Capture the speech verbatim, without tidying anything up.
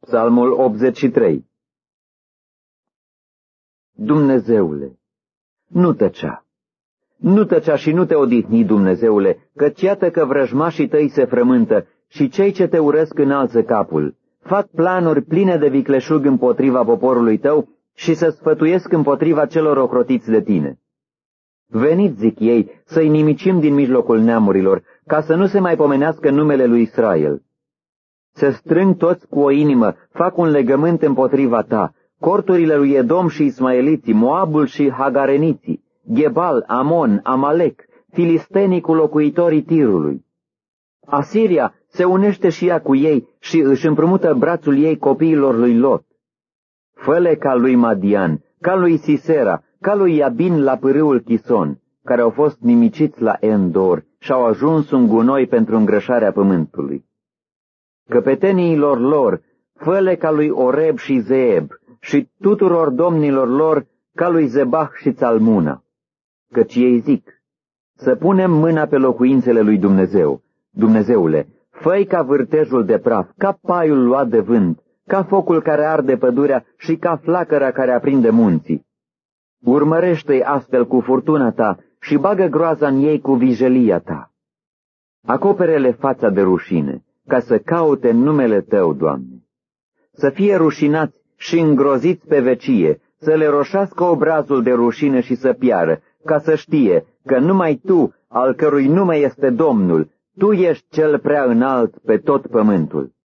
Psalmul optzeci și trei. Dumnezeule, nu tăcea, nu tăcea și nu te odihni, Dumnezeule, căci iată că vrăjmașii tăi se frământă și cei ce te urăsc înalță capul. Fac planuri pline de vicleșug împotriva poporului tău și să sfătuiesc împotriva celor ocrotiți de tine. Veniți, zic ei, să-i nimicim din mijlocul neamurilor, ca să nu se mai pomenească numele lui Israel. Se strâng toți cu o inimă, fac un legământ împotriva ta, corturile lui Edom și Ismaeliții, Moabul și Hagareniții, Gebal, Amon, Amalek, filistenii cu locuitorii Tirului. Asiria se unește și ea cu ei și își împrumută brațul ei copiilor lui Lot. Fă-le ca lui Madian, ca lui Sisera, ca lui Iabin la pârâul Chison, care au fost nimiciți la Endor și au ajuns un gunoi pentru îngrășarea pământului. Căpeteniilor lor, fă-le ca lui Oreb și Zeeb, și tuturor domnilor lor ca lui Zebah și Țalmuna. Căci ei zic, să punem mâna pe locuințele lui Dumnezeu. Dumnezeule, fă-i ca vârtejul de praf, ca paiul luat de vânt, ca focul care arde pădurea și ca flacăra care aprinde munții. Urmărește-i astfel cu furtuna ta și bagă groaza în ei cu vijelia ta. Acopere-le fața de rușine, ca să caute numele tău, Doamne. Să fie rușinați și îngroziți pe vecie, să le roșească obrazul de rușine și să piară, ca să știe că numai Tu, al cărui nume este Domnul, Tu ești cel prea înalt pe tot pământul.